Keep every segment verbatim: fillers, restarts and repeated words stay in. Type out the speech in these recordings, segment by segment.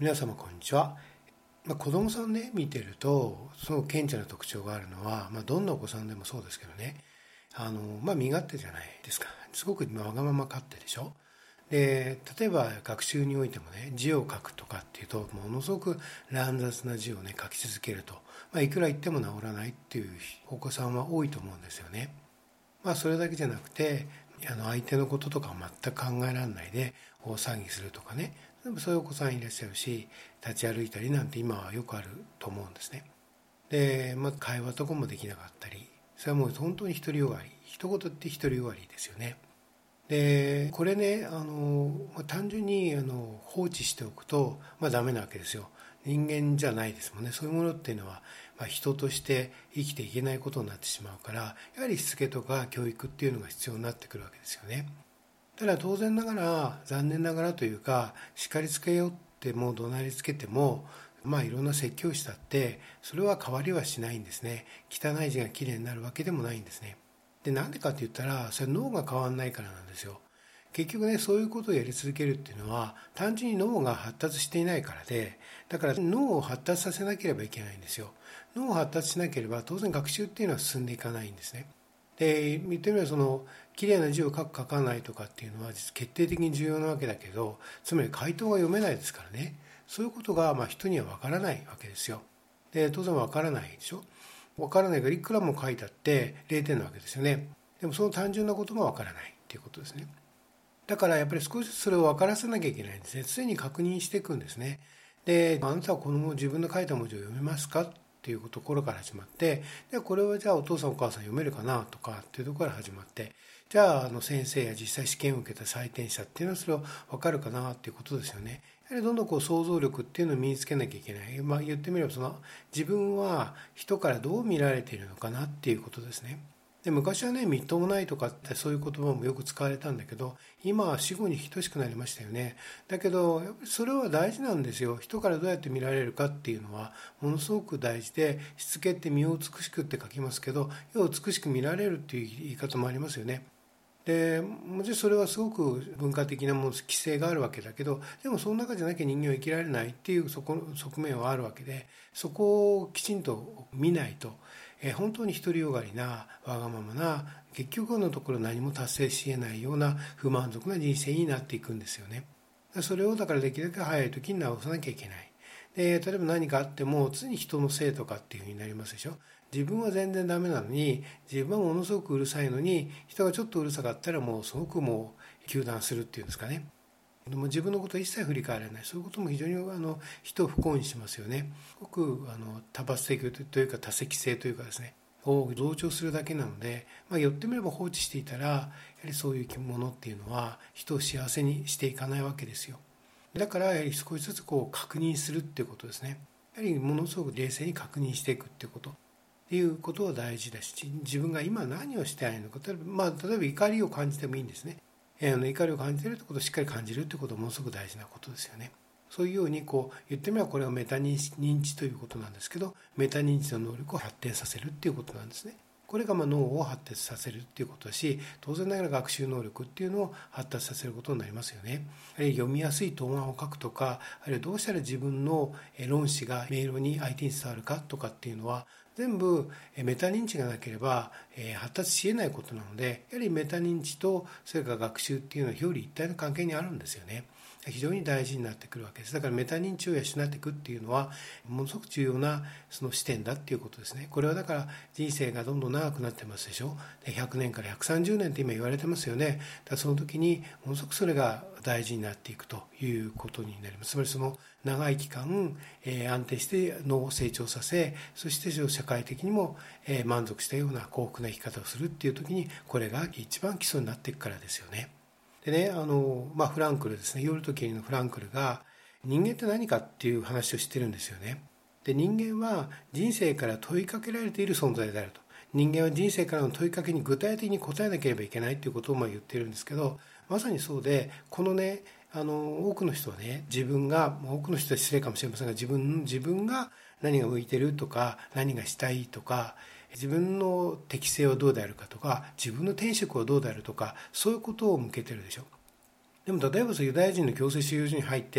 皆様こんにちは。まあ、子供さんね見てるとその顕著な特徴があるのは、まあ、どんなお子さんでもそうですけどね、あのまあ身勝手じゃないですか。すごくわがまま勝手でしょ。で例えば学習においてもね、字を書くとかっていうとものすごく乱雑な字をね書き続けると、まあ、いくら言っても治らないっていうお子さんは多いと思うんですよね。まあそれだけじゃなくて、あの相手のこととか全く考えられないで大騒ぎするとかね、そういうお子さんいらっしゃるし、立ち歩いたりなんて今はよくあると思うんですね。で、まあ、会話とかもできなかったり、それはもう本当に独りよがり、一言って独りよがりですよね。でこれね、あの単純にあの放置しておくと、まあ、ダメなわけですよ。人間じゃないですもんね。そういうものっていうのは、まあ、人として生きていけないことになってしまうから、やはりしつけとか教育っていうのが必要になってくるわけですよね。ただ当然ながら、残念ながらというか、叱りつけようってもう怒鳴りつけても、まあいろんな説教したってそれは変わりはしないんですね。汚い字がきれいになるわけでもないんですね。でなんでかって言ったら、それ脳が変わんないからなんですよ。結局ね、そういうことをやり続けるっていうのは単純に脳が発達していないからで、だから脳を発達させなければいけないんですよ。脳を発達しなければ当然学習っていうのは進んでいかないんですね。で言ってみれば、その綺麗な字を書く書かないとかっていうのは決定的に重要なわけだけど、つまり回答が読めないですからね。そういうことがまあ人には分からないわけですよ。で当然分からないでしょ。分からないからいくらも書いたってれいてんなわけですよね。でもその単純なことが分からないっていうことですね。だからやっぱり少しずつそれを分からせなきゃいけないんですね。常に確認していくんですね。であなたはこの自分の書いた文字を読めますかっていうところから始まって、でこれはじゃあお父さんお母さん読めるかなとかっていうところから始まって、じゃああの先生や実際試験を受けた採点者っていうのはそれを分かるかなっていうことですよね。やはりどんどんこう想像力っていうのを身につけなきゃいけない。まあ、言ってみればその自分は人からどう見られているのかなっていうことですね。で昔はね、みっともないとかってそういう言葉もよく使われたんだけど、今は死後に等しくなりましたよね。だけどやっぱりそれは大事なんですよ。人からどうやって見られるかっていうのはものすごく大事で、しつけって身を美しくって書きますけど、要は美しく見られるっていう言い方もありますよね。でもちろんそれはすごく文化的なもの規制があるわけだけど、でもその中じゃなきゃ人間は生きられないっていうそこの側面はあるわけで、そこをきちんと見ないと、えー本当に独りよがりなわがままな、結局のところ何も達成しえないような不満足な人生になっていくんですよね。それをだからできるだけ早い時に直さなきゃいけない。で例えば何かあっても常に人のせいとかっていうふうになりますでしょ。自分は全然ダメなのに、自分はものすごくうるさいのに、人がちょっとうるさかったらもうすごくもう糾弾するっていうんですかね。でも自分のことを一切振り返らない、そういうことも非常にあの人を不幸にしますよね。すごくあの多発的というか多責性というかですね、を増長するだけなので、まあ、言ってみれば放置していたら、やはりそういうものっていうのは人を幸せにしていかないわけですよ。だからやはり少しずつこう確認するっていうことですね。やはりものすごく冷静に確認していくっていうことっていうことは大事だし、自分が今何をしてないのか、例えば、まあ、例えば怒りを感じてもいいんですね。えー、怒りを感じているってことをしっかり感じるってことはものすごく大事なことですよね。そういうようにこう言ってみれば、これはメタ認知ということなんですけど、メタ認知の能力を発展させるっていうことなんですね。これがまあ脳を発達させるっていうことだし、当然ながら学習能力っていうのを発達させることになりますよね。読みやすい答案を書くとか、あるいはどうしたら自分の論旨が明瞭に相手に伝わるかとかっていうのは、全部メタ認知がなければ発達し得ないことなので、やはりメタ認知とそれから学習っていうのは表裏一体の関係にあるんですよね。非常に大事になってくるわけです。だからメタ認知を養っていくっていうのはものすごく重要なその視点だっていうことですね。これはだから人生がどんどん長くなってますでしょ。ひゃくねんからひゃくさんじゅうねんって今言われてますよね。だからその時にものすごくそれが大事になっていくということになります。つまりその長い期間、えー、安定して脳を成長させ、そして社会的にも、えー、満足したような幸福な生き方をするっていう時に、これが一番基礎になっていくからですよね。でね、あの、まあ、フランクルですね、夜と霧のフランクルが人間って何かっていう話をしてるんですよね。で、人間は人生から問いかけられている存在であると。人間は人生からの問いかけに具体的に答えなければいけないということをまあ言ってるんですけど、まさにそうで、このね、あの多くの人はね、自分が、多くの人は失礼かもしれませんが、自分自分が何が向いてるとか、何がしたいとか、自分の適性はどうであるかとか、自分の転職はどうであるとか、そういうことを向けてるでしょ。でも例えばユダヤ人の強制収容所に入って、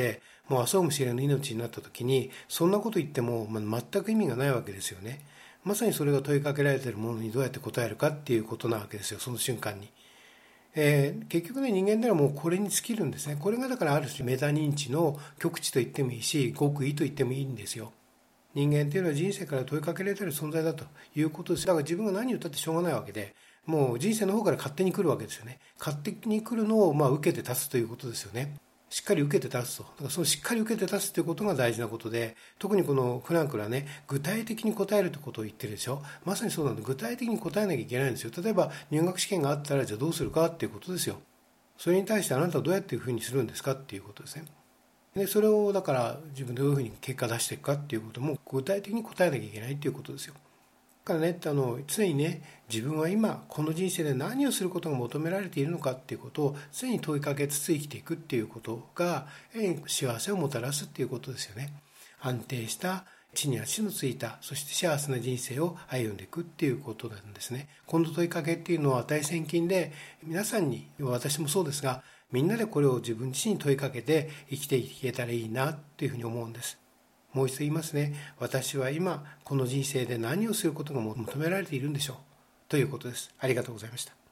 もう遊ぶも知れぬ命になった時に、そんなこと言っても、まあ、全く意味がないわけですよね。まさにそれが問いかけられているものにどうやって答えるかっていうことなわけですよ、その瞬間に。えー、結局ね、人間ではもうこれに尽きるんですね。これがだからある種メタ認知の極致と言ってもいいし、極意と言ってもいいんですよ。人間っていうのは人生から問いかけられている存在だということです。だから自分が何を言ったってしょうがないわけで、もう人生の方から勝手に来るわけですよね。勝手に来るのをまあ受けて立つということですよね。しっかり受けて立つと。だからそのしっかり受けて立つということが大事なことで、特にこのフランクルはね、具体的に答えるということを言ってるでしょ。まさにそうなんで、具体的に答えなきゃいけないんですよ。例えば入学試験があったらじゃあどうするかっていうことですよ。それに対してあなたはどうやっていうふうにするんですかっていうことですね。でそれをだから自分でどういうふうに結果出していくかっていうことも具体的に答えなきゃいけないっていうことですよ。だからね、あの常にね、自分は今この人生で何をすることが求められているのかっていうことを常に問いかけつつ生きていくっていうことが幸せをもたらすっていうことですよね。安定した地に足のついた、そして幸せな人生を歩んでいくっていうことなんですね。この問いかけっていうのは大千金で皆さんに、私もそうですが、みんなでこれを自分自身に問いかけて生きていけたらいいなっていうふうに思うんです。もう一度言いますね。私は今この人生で何をすることが求められているんでしょうということです。ありがとうございました。